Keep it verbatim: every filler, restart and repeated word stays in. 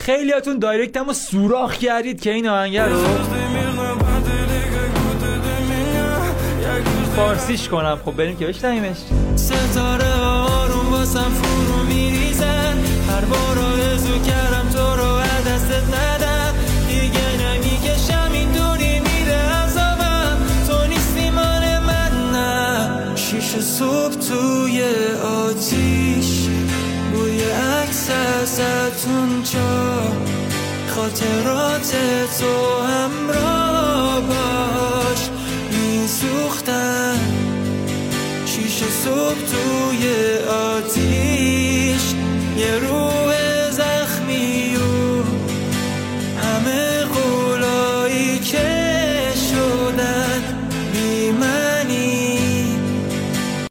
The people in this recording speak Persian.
خیلیاتون دایرکتمو سوراخ کردید که این آهنگر رو فارسیش کنم. خب بریم که بشنویمش. ستاره آروم واسم فرو میریزن، هر بار آرزو کردم تو رو از دستت ندم، دیگه نمیکشم اینطوری میره عذابم، تو نیستی مال من نه. شیش صبح توی آتیش، بوی عکس ازتون چا، خاطرات تو همراه باش میسوختن. شیش صبح تو